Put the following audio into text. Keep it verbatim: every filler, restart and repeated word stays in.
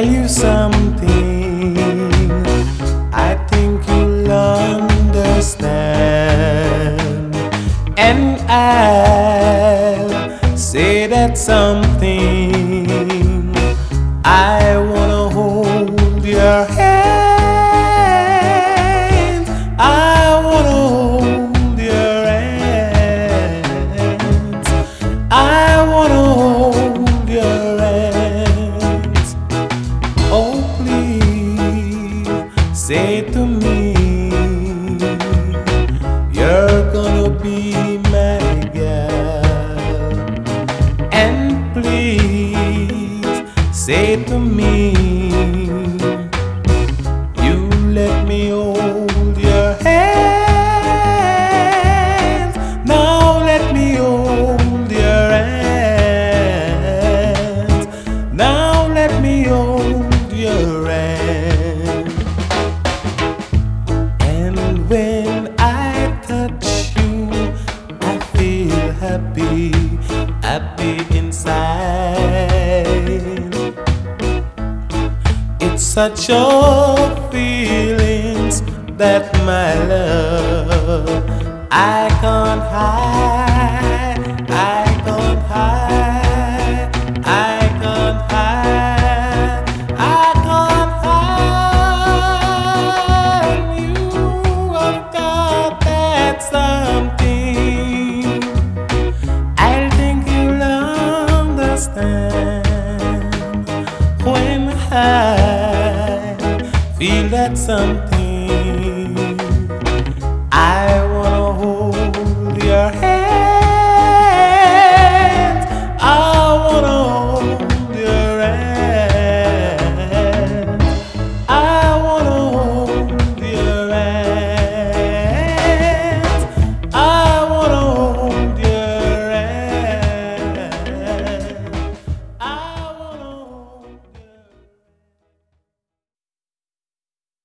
you something I think you'll understand, and I'll say that something. I wanna hold your hand, I wanna hold your hands, I wanna hold your hands. Oh, please say to me, you're gonna be my girl. And please say to me, you let me hold your hands. Now let me hold your hands. Now let me hold your hands. And when I touch you, I feel happy, happy inside. It's such a feelings that my love I can't hide, I can't hide, I can't hide, I can't hide. You have got that something, I think you'll understand when I feel that something.